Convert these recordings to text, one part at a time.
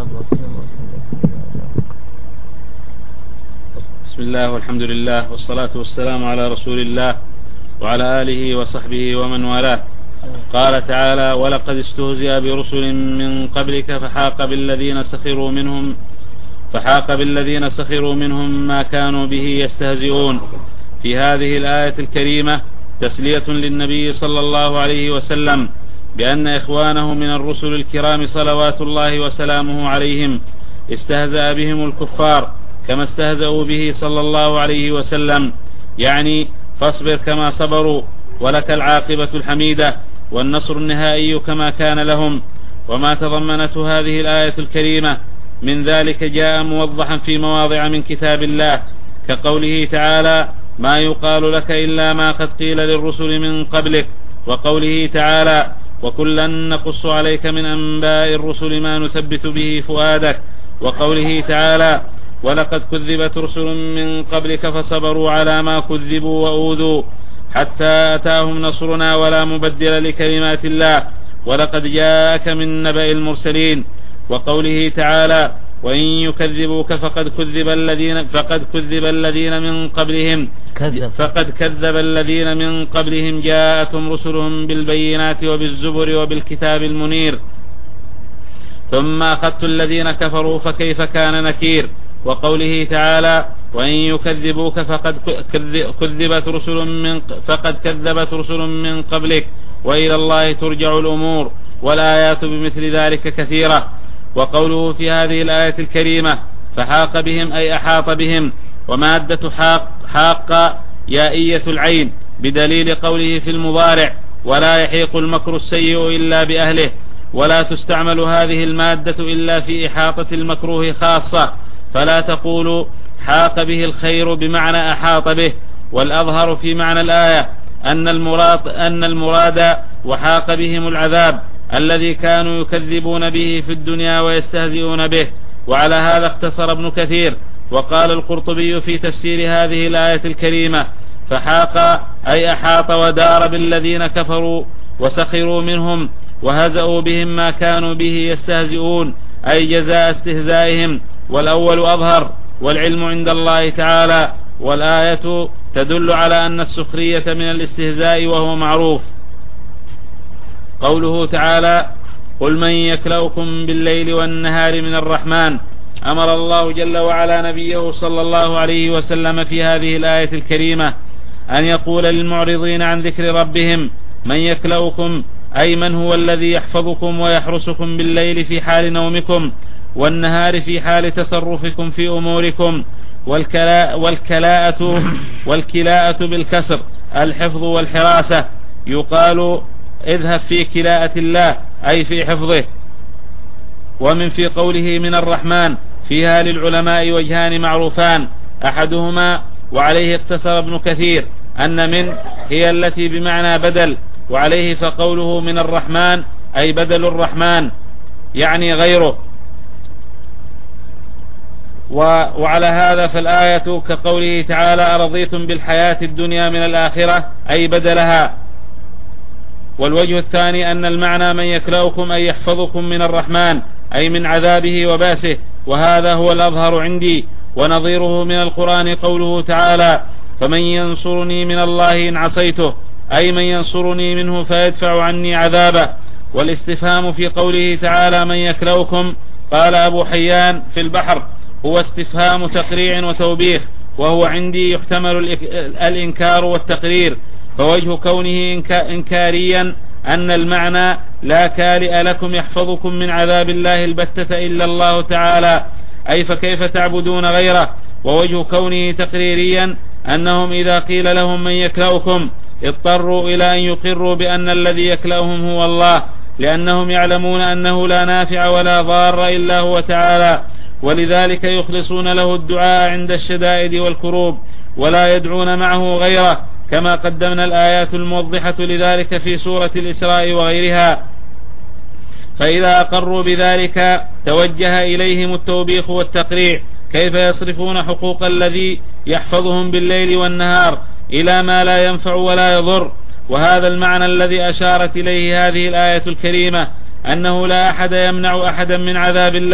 بسم الله والحمد لله والصلاة والسلام على رسول الله وعلى آله وصحبه ومن والاه. قال تعالى: ولقد استهزئ برسل من قبلك فحاق بالذين سخروا منهم ما كانوا به يستهزئون. في هذه الآية الكريمة تسلية للنبي صلى الله عليه وسلم بأن إخوانه من الرسل الكرام صلوات الله وسلامه عليهم استهزأ بهم الكفار كما استهزأوا به صلى الله عليه وسلم، يعني فاصبر كما صبروا ولك العاقبة الحميدة والنصر النهائي كما كان لهم. وما تضمنته هذه الآية الكريمة من ذلك جاء موضحا في مواضع من كتاب الله، كقوله تعالى: ما يقال لك إلا ما قد قيل للرسل من قبلك، وقوله تعالى: وكلا نقص عليك من أنباء الرسل ما نثبت به فؤادك، وقوله تعالى: ولقد كذبت رسل من قبلك فصبروا على ما كذبوا وأوذوا حتى أتاهم نصرنا ولا مبدل لكلمات الله، ولقد جاءك من نبأ المرسلين، وقوله تعالى: وإن يكذبوك فقد كذب الذين من قبلهم جاءتهم رسلهم بالبينات وبالزبر وبالكتاب المنير ثم أخذت الذين كفروا فكيف كان نكير، وقوله تعالى: وإن يكذبوك فقد كذبت رسل من قبلك وإلى الله ترجع الأمور، والآيات بمثل ذلك كثيرة. وقوله في هذه الآية الكريمة فحاق بهم أي أحاط بهم، ومادة حاق يائية العين، بدليل قوله في المضارع: ولا يحيق المكر السيء إلا بأهله، ولا تستعمل هذه المادة إلا في إحاطة المكروه خاصة، فلا تقول حاق به الخير بمعنى أحاط به. والأظهر في معنى الآية أن المراد وحاق بهم العذاب الذي كانوا يكذبون به في الدنيا ويستهزئون به. وعلى هذا اختصر ابن كثير. وقال القرطبي في تفسير هذه الآية الكريمة: فحاق أي أحاط ودار بالذين كفروا وسخروا منهم وهزأوا بهم ما كانوا به يستهزئون، أي جزاء استهزائهم. والأول أظهر والعلم عند الله تعالى، والآية تدل على أن السخرية من الاستهزاء وهو معروف. قوله تعالى: قل من يكلؤكم بالليل والنهار من الرحمن. أمر الله جل وعلا نبيه صلى الله عليه وسلم في هذه الآية الكريمة أن يقول للمعرضين عن ذكر ربهم: من يكلؤكم، أي من هو الذي يحفظكم ويحرسكم بالليل في حال نومكم، والنهار في حال تصرفكم في أموركم. والكلاءة بالكسر الحفظ والحراسة، يقال اذهب في كلاءة الله أي في حفظه. ومن في قوله من الرحمن فيها للعلماء وجهان معروفان، أحدهما وعليه اقتصر ابن كثير أن من هي التي بمعنى بدل، وعليه فقوله من الرحمن أي بدل الرحمن يعني غيره. وعلى هذا فالآية كقوله تعالى: أرضيتم بالحياة الدنيا من الآخرة أي بدلها. والوجه الثاني أن المعنى من يكلؤكم أي يحفظكم من الرحمن أي من عذابه وباسه، وهذا هو الأظهر عندي. ونظيره من القرآن قوله تعالى: فمن ينصرني من الله إن عصيته، أي من ينصرني منه فيدفع عني عذابه. والاستفهام في قوله تعالى من يكلؤكم، قال أبو حيان في البحر: هو استفهام تقريع وتوبيخ، وهو عندي يحتمل الإنكار والتقرير. فوجه كونه إنكاريا أن المعنى لا كالئ لكم يحفظكم من عذاب الله البتة إلا الله تعالى، أي فكيف تعبدون غيره. ووجه كونه تقريريا أنهم إذا قيل لهم من يكلؤكم اضطروا إلى أن يقروا بأن الذي يكلؤهم هو الله، لأنهم يعلمون أنه لا نافع ولا ضار إلا هو تعالى، ولذلك يخلصون له الدعاء عند الشدائد والكروب ولا يدعون معه غيره، كما قدمنا الآيات الموضحة لذلك في سورة الإسراء وغيرها. فإذا أقروا بذلك توجه إليهم التوبيخ والتقريع: كيف يصرفون حقوق الذي يحفظهم بالليل والنهار إلى ما لا ينفع ولا يضر. وهذا المعنى الذي أشارت إليه هذه الآية الكريمة، أنه لا أحد يمنع أحدا من عذاب الله،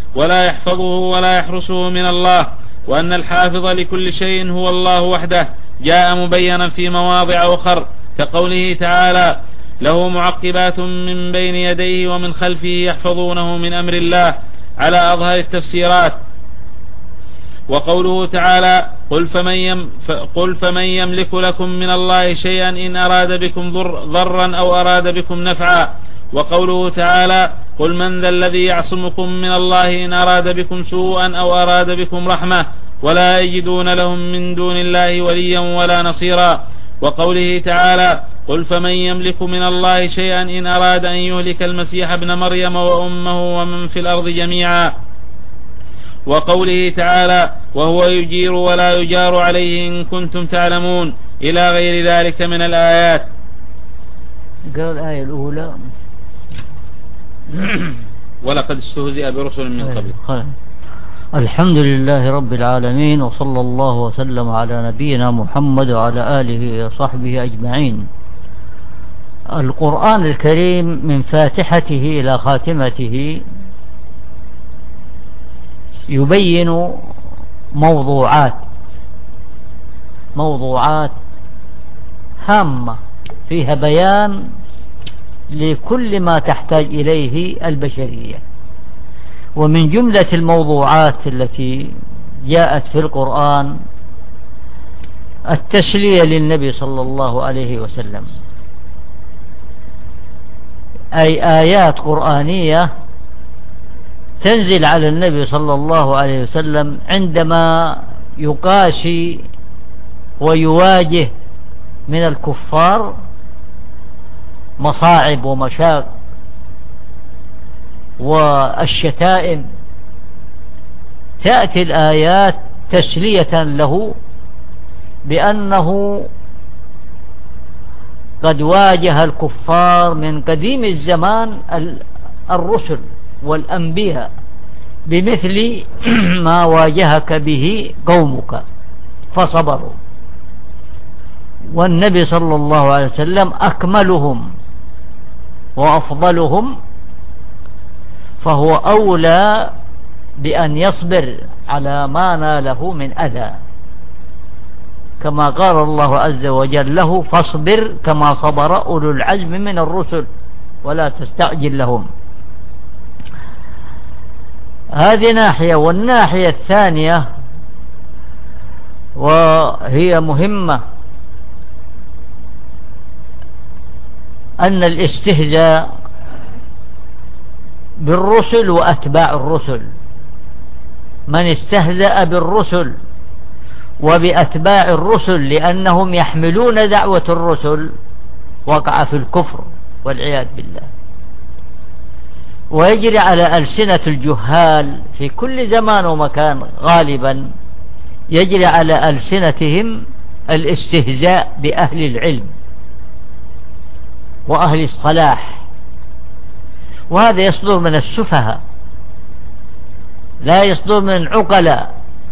ولا يحفظه ولا يحرسه من الله، وأن الحافظ لكل شيء هو الله وحده، جاء مبينا في مواضع أخر كقوله تعالى: له معقبات من بين يديه ومن خلفه يحفظونه من أمر الله، على أظهر التفسيرات. وقوله تعالى: قل فمن يملك لكم من الله شيئا إن أراد بكم ضرا أو أراد بكم نفعا. وقوله تعالى: قل من ذا الذي يعصمكم من الله إن أراد بكم سوءا أو أراد بكم رحمة ولا يجدون لهم من دون الله وليا ولا نصيرا. وقوله تعالى: قل فمن يملك من الله شيئا إن أراد أن يهلك المسيح ابن مريم وأمه ومن في الأرض جميعا. وقوله تعالى: وهو يجير ولا يجار عليه إن كنتم تعلمون، إلى غير ذلك من الآيات. قال الآية الأولى: ولقد استهزئ برسل من قبل. الحمد لله رب العالمين، وصلى الله وسلم على نبينا محمد وعلى آله وصحبه أجمعين. القرآن الكريم من فاتحته إلى خاتمته يبين موضوعات هامة فيها بيان لكل ما تحتاج إليه البشرية. ومن جملة الموضوعات التي جاءت في القرآن التسلية للنبي صلى الله عليه وسلم، أي آيات قرآنية تنزل على النبي صلى الله عليه وسلم عندما يقاسي ويواجه من الكفار مصاعب ومشاق والشتائم، تأتي الآيات تسلية له بأنه قد واجه الكفار من قديم الزمان الرسل والأنبياء بمثل ما واجهك به قومك فصبروا، والنبي صلى الله عليه وسلم أكملهم وأفضلهم، فهو أولى بأن يصبر على ما ناله من أذى، كما قال الله عز وجل له: فاصبر كما صبر أولو العزم من الرسل ولا تستعجل لهم. هذه ناحية. والناحية الثانية وهي مهمة، أن الاستهزاء بالرسل وأتباع الرسل، من استهزأ بالرسل وبأتباع الرسل لأنهم يحملون دعوة الرسل وقع في الكفر والعياذ بالله. ويجري على ألسنة الجهال في كل زمان ومكان، غالبا يجري على ألسنتهم الاستهزاء بأهل العلم وأهل الصلاح، وهذا يصدر من السفهاء لا يصدر من العقلاء،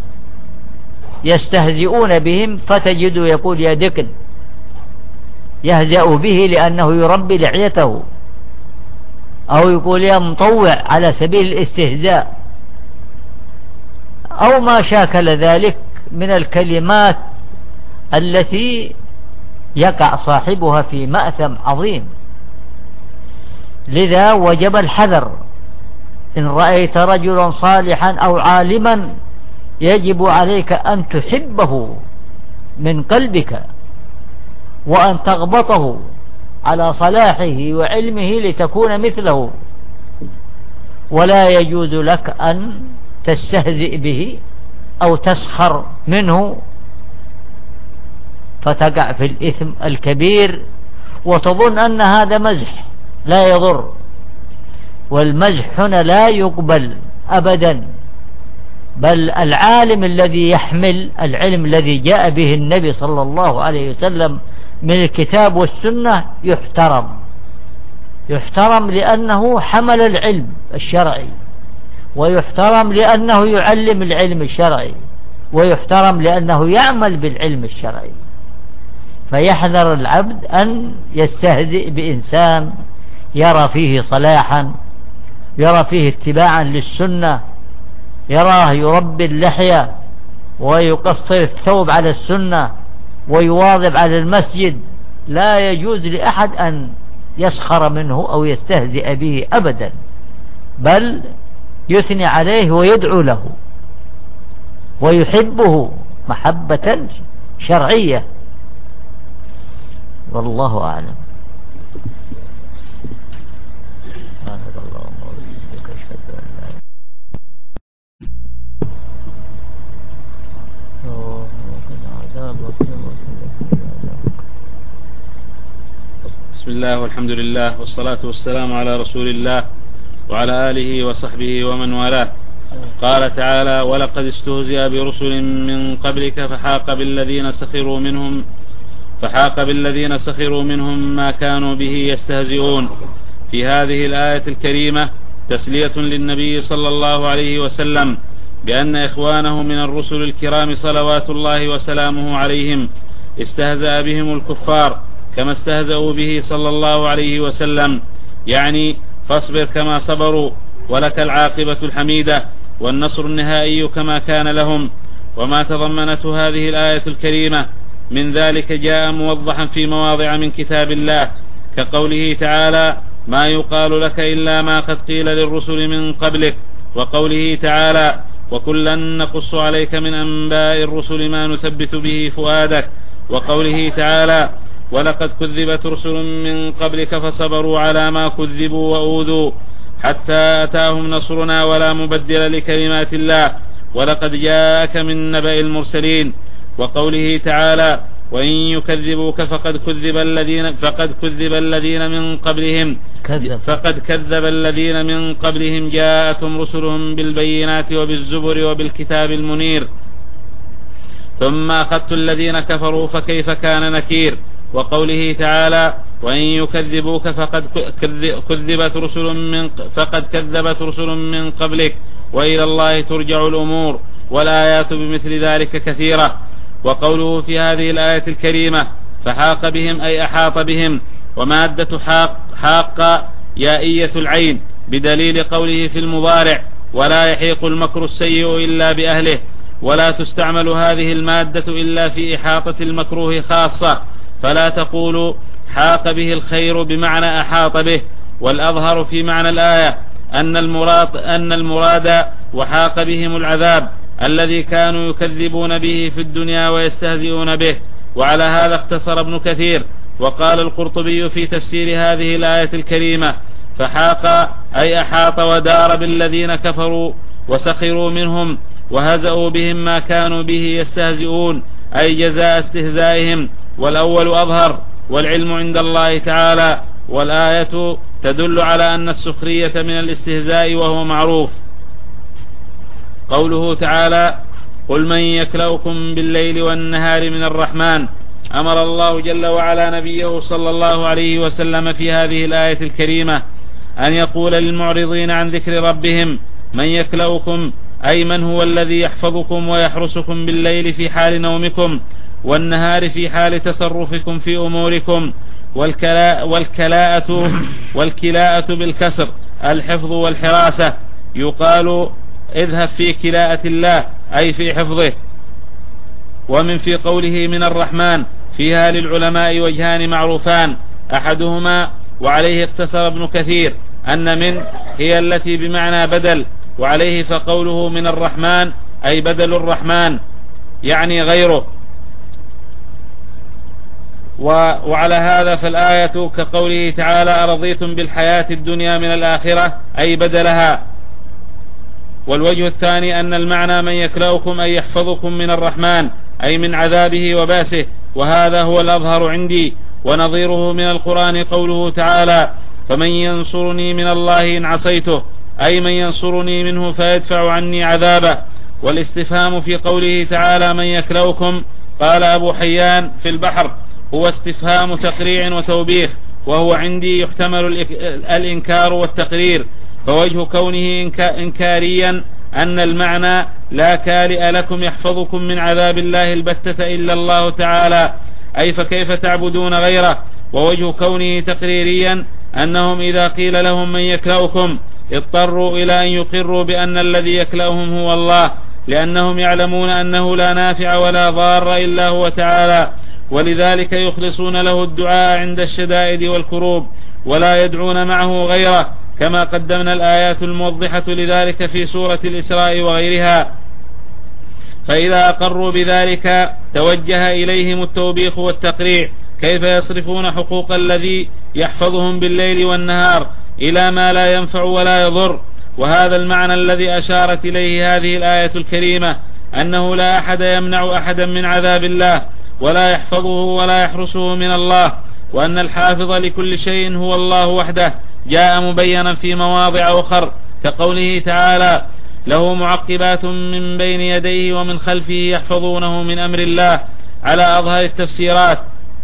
يستهزئون بهم، فتجد يقول يا دقن، يهزأ به لأنه يربي لحيته، أو يقول يا مطوع على سبيل الاستهزاء، أو ما شاكل ذلك من الكلمات التي يقع صاحبها في مأثم عظيم. لذا وجب الحذر. إن رأيت رجلا صالحا أو عالما يجب عليك أن تحبه من قلبك، وأن تغبطه على صلاحه وعلمه لتكون مثله، ولا يجوز لك أن تستهزئ به أو تسخر منه فتقع في الإثم الكبير وتظن أن هذا مزح لا يضر. والمزح هنا لا يقبل أبدا، بل العالم الذي يحمل العلم الذي جاء به النبي صلى الله عليه وسلم من الكتاب والسنة يحترم لأنه حمل العلم الشرعي، ويحترم لأنه يعلم العلم الشرعي، ويحترم لأنه يعمل بالعلم الشرعي. فيحذر العبد أن يستهزئ بإنسان يرى فيه صلاحا، يرى فيه اتباعا للسنة، يراه يربي اللحية ويقصر الثوب على السنة ويواظب على المسجد، لا يجوز لأحد أن يسخر منه أو يستهزئ به أبدا، بل يثني عليه ويدعو له ويحبه محبة شرعية. والله أعلم. بسم الله والحمد لله والصلاة والسلام على رسول الله وعلى آله وصحبه ومن والاه. قال تعالى: ولقد استهزئ برسل من قبلك فحاق بالذين سخروا منهم ما كانوا به يستهزئون. في هذه الآية الكريمة تسلية للنبي صلى الله عليه وسلم بأن إخوانه من الرسل الكرام صلوات الله وسلامه عليهم استهزأ بهم الكفار كما استهزأوا به صلى الله عليه وسلم، يعني فاصبر كما صبروا ولك العاقبة الحميدة والنصر النهائي كما كان لهم. وما تضمنته هذه الآية الكريمة من ذلك جاء موضحا في مواضع من كتاب الله، كقوله تعالى: ما يقال لك إلا ما قد قيل للرسل من قبلك، وقوله تعالى: وكلا نقص عليك من أنباء الرسل ما نثبت به فؤادك، وقوله تعالى: ولقد كذبت رسل من قبلك فصبروا على ما كذبوا وأوذوا حتى أتاهم نصرنا ولا مبدل لكلمات الله ولقد جاءك من نبأ المرسلين، وقوله تعالى: وإن يكذبوك فقد كذب الذين من قبلهم جاءتهم رسلهم بالبينات وبالزبر وبالكتاب المنير ثم أخذت الذين كفروا فكيف كان نكير، وقوله تعالى: وإن يكذبوك فقد كذبت رسل من قبلك وإلى الله ترجع الأمور، والآيات بمثل ذلك كثيرة. وقوله في هذه الآية الكريمة فحاق بهم أي أحاط بهم، ومادة حاق يائية العين بدليل قوله في المضارع: ولا يحيق المكر السيء إلا بأهله، ولا تستعمل هذه المادة إلا في إحاطة المكروه خاصة، فلا تقولوا حاق به الخير بمعنى أحاط به. والأظهر في معنى الآية أن المراد وحاق بهم العذاب الذي كانوا يكذبون به في الدنيا ويستهزئون به. وعلى هذا اختصر ابن كثير. وقال القرطبي في تفسير هذه الآية الكريمة: فحاق أي أحاط ودار بالذين كفروا وسخروا منهم وهزأوا بهم ما كانوا به يستهزئون، أي جزاء استهزائهم. والأول أظهر والعلم عند الله تعالى، والآية تدل على أن السخرية من الاستهزاء وهو معروف. قوله تعالى: قل من يكلؤكم بالليل والنهار من الرحمن. أمر الله جل وعلا نبيه صلى الله عليه وسلم في هذه الآية الكريمة أن يقول للمعرضين عن ذكر ربهم: من يكلؤكم، أي من هو الذي يحفظكم ويحرسكم بالليل في حال نومكم والنهار في حال تصرفكم في أموركم. والكلاءة بالكسر الحفظ والحراسة. يقال: اذهب في كلاءة الله، أي في حفظه. ومن في قوله من الرحمن فيها للعلماء وجهان معروفان، أحدهما وعليه اقتصر ابن كثير أن من هي التي بمعنى بدل، وعليه فقوله من الرحمن أي بدل الرحمن يعني غيره. وعلى هذا فالآية كقوله تعالى: أرضيتم بالحياة الدنيا من الآخرة، أي بدلها. والوجه الثاني أن المعنى من يكلؤكم أي يحفظكم من الرحمن، أي من عذابه وباسه، وهذا هو الأظهر عندي. ونظيره من القرآن قوله تعالى: فمن ينصرني من الله إن عصيته، أي من ينصرني منه فيدفع عني عذابه. والاستفهام في قوله تعالى من يكلؤكم، قال أبو حيان في البحر: هو استفهام تقريع وتوبيخ، وهو عندي يحتمل الإنكار والتقرير. فوجه كونه إنكاريا أن المعنى لا كالئ لكم يحفظكم من عذاب الله البتة إلا الله تعالى، أي فكيف تعبدون غيره. ووجه كونه تقريريا أنهم إذا قيل لهم من يكلؤكم اضطروا إلى أن يقروا بأن الذي يكلأهم هو الله، لأنهم يعلمون أنه لا نافع ولا ضار إلا هو تعالى، ولذلك يخلصون له الدعاء عند الشدائد والكروب، ولا يدعون معه غيره، كما قدمنا الآيات الموضحة لذلك في سورة الإسراء وغيرها. فإذا أقروا بذلك توجه إليهم التوبيخ والتقريع، كيف يصرفون حقوق الذي يحفظهم بالليل والنهار إلى ما لا ينفع ولا يضر. وهذا المعنى الذي أشارت إليه هذه الآية الكريمة، أنه لا أحد يمنع أحدا من عذاب الله، ولا يحفظه ولا يحرسه من الله، وأن الحافظ لكل شيء هو الله وحده، جاء مبينا في مواضع أخر، كقوله تعالى: له معقبات من بين يديه ومن خلفه يحفظونه من أمر الله، على أظهر التفسيرات.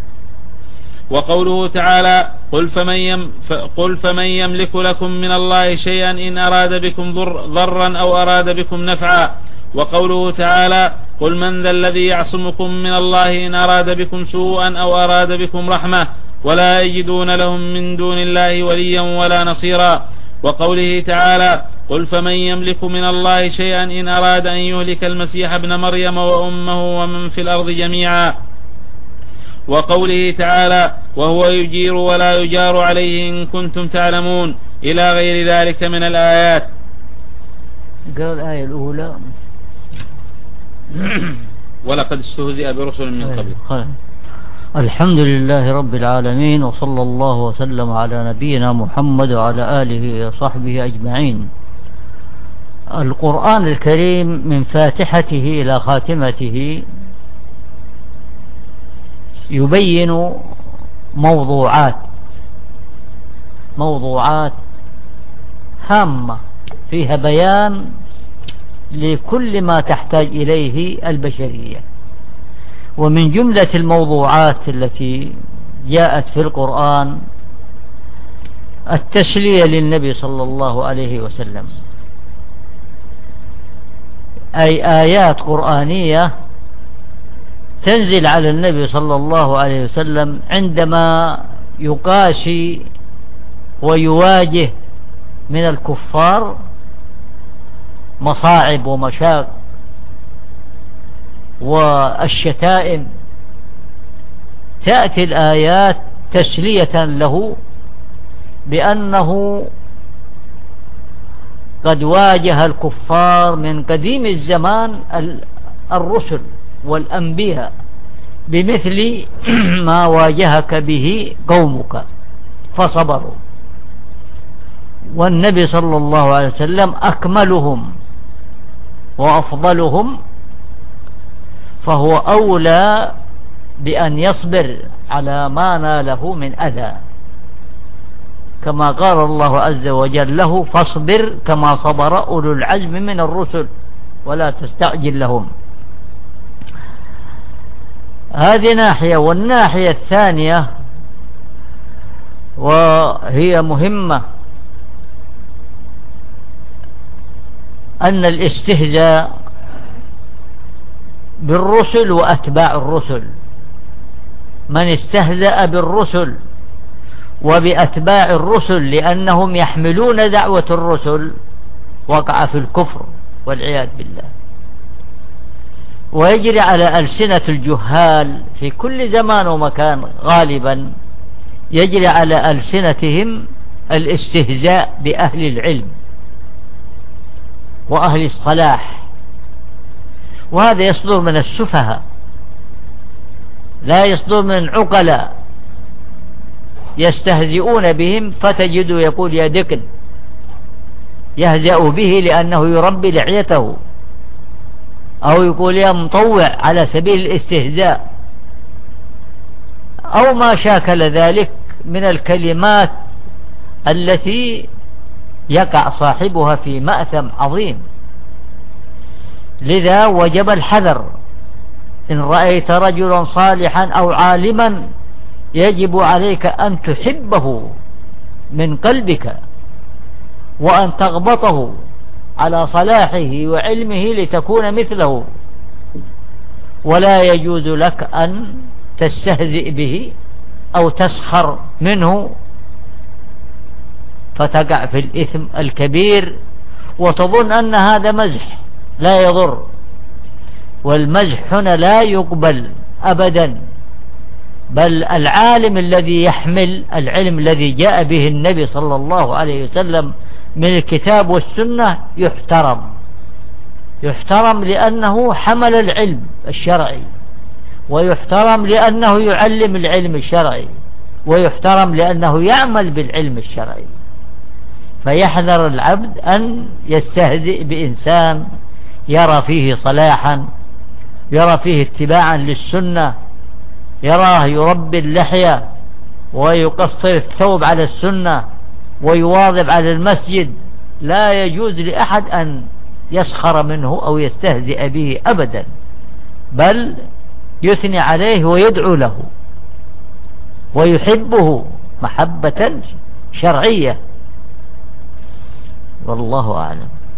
وقوله تعالى: قل فمن يملك لكم من الله شيئا إن أراد بكم ضرا أو أراد بكم نفعا. وقوله تعالى: قل من ذا الذي يعصمكم من الله إن أراد بكم سوءا أو أراد بكم رحمة، ولا يجدون لهم من دون الله وليا ولا نصيرا. وقوله تعالى: قل فمن يملك من الله شيئا إن أراد أن يهلك المسيح ابن مريم وأمه ومن في الأرض جميعا. وقوله تعالى: وهو يجير ولا يجار عليه إن كنتم تعلمون، إلى غير ذلك من الآيات. قال الآية الأولى: ولقد استهزئ برسل من قبل. الحمد لله رب العالمين، وصلى الله وسلم على نبينا محمد وعلى آله وصحبه أجمعين. القرآن الكريم من فاتحته إلى خاتمته يبين موضوعات هامة فيها بيان لكل ما تحتاج إليه البشرية. ومن جملة الموضوعات التي جاءت في القرآن التسلية للنبي صلى الله عليه وسلم، أي آيات قرآنية تنزل على النبي صلى الله عليه وسلم عندما يقاسي ويواجه من الكفار مصاعب ومشاق والشتائم، تأتي الآيات تسلية له بأنه قد واجه الكفار من قديم الزمان الرسل والأنبياء بمثل ما واجهك به قومك فصبروا، والنبي صلى الله عليه وسلم أكملهم وأفضلهم، فهو أولى بأن يصبر على ما ناله من أذى، كما قال الله عز وجل له: فاصبر كما صبر أولو العزم من الرسل ولا تستعجل لهم. هذه ناحية. والناحية الثانية وهي مهمة، أن الاستهزاء بالرسل وأتباع الرسل، من استهزأ بالرسل وبأتباع الرسل لأنهم يحملون دعوة الرسل وقع في الكفر والعياذ بالله. ويجري على ألسنة الجهال في كل زمان ومكان، غالبا يجري على ألسنتهم الاستهزاء بأهل العلم وأهل الصلاح، وهذا يصدر من السفهاء، لا يصدر من عقلاء يستهزئون بهم، فتجد يقول يا دكن، يهزأ به لأنه يربي لحيته، أو يقول يا مطوع على سبيل الاستهزاء، أو ما شاكل ذلك من الكلمات التي يقع صاحبها في مأثم عظيم. لذا وجب الحذر. إن رأيت رجلا صالحا أو عالما يجب عليك أن تحبه من قلبك، وأن تغبطه على صلاحه وعلمه لتكون مثله، ولا يجوز لك أن تستهزئ به أو تسخر منه فتقع في الإثم الكبير وتظن أن هذا مزح لا يضر. والمزح هنا لا يقبل أبدا، بل العالم الذي يحمل العلم الذي جاء به النبي صلى الله عليه وسلم من الكتاب والسنة يحترم لأنه حمل العلم الشرعي، ويحترم لأنه يعلم العلم الشرعي، ويحترم لأنه يعمل بالعلم الشرعي. فيحذر العبد أن يستهزئ بإنسان يرى فيه صلاحا، يرى فيه اتباعا للسنة، يراه يربي اللحية ويقصر الثوب على السنة ويواظب على المسجد. لا يجوز لأحد أن يسخر منه أو يستهزئ به أبدا، بل يثني عليه ويدعو له ويحبه محبة شرعية. والله أعلم.